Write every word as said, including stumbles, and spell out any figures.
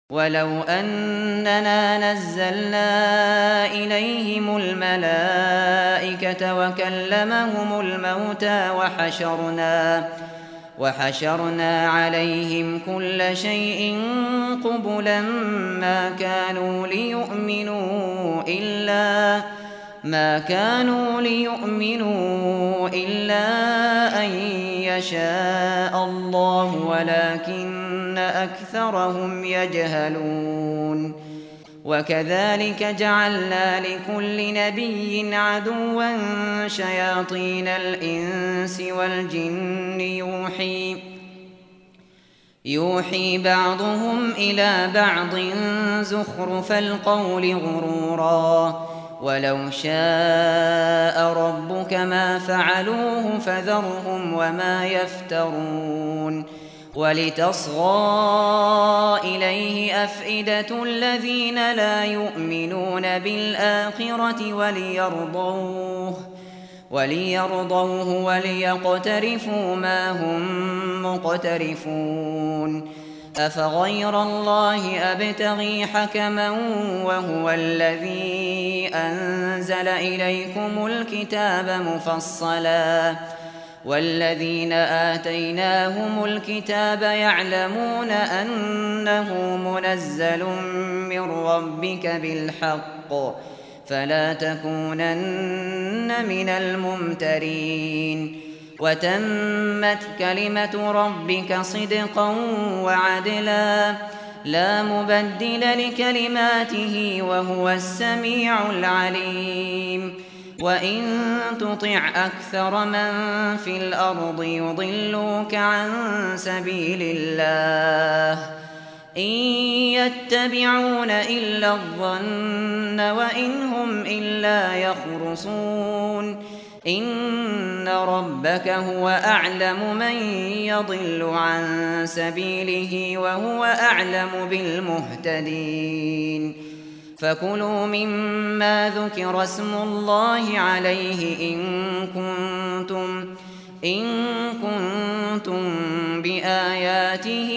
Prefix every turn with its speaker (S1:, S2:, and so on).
S1: ولو أننا نزلنا إليهم الملائكة وكلمهم الموتى وحشرنا, وحشرنا عليهم كل شيء قبلا ما كانوا ليؤمنوا إلا ما كانوا ليؤمنوا إلا أن يشاء الله ولكن أكثرهم يجهلون. وكذلك جعلنا لكل نبي عدوا شياطين الإنس والجن يوحي يوحي بعضهم إلى بعض زخرف القول غرورا ولو شاء ربك ما فعلوه فذرهم وما يفترون. ولتصغى إليه أفئدة الذين لا يؤمنون بالآخرة وليرضوه وليرضوه وليقترفوا ما هم مقترفون. أفغير الله أبتغي حكما وهو الذي أنزل إليكم الكتاب مفصلا والذين آتيناهم الكتاب يعلمون أنه منزل من ربك بالحق فلا تكونن من الممترين. وتمت كلمة ربك صدقا وعدلا لا مبدل لكلماته وهو السميع العليم. وإن تطع أكثر من في الأرض يضلوك عن سبيل الله إن يتبعون إلا الظن وإن هم إلا يخرصون. إن ربك هو أعلم من يضل عن سبيله وهو أعلم بالمهتدين. فكلوا مما ذكر اسم الله عليه إن كنتم, إن كنتم بآياته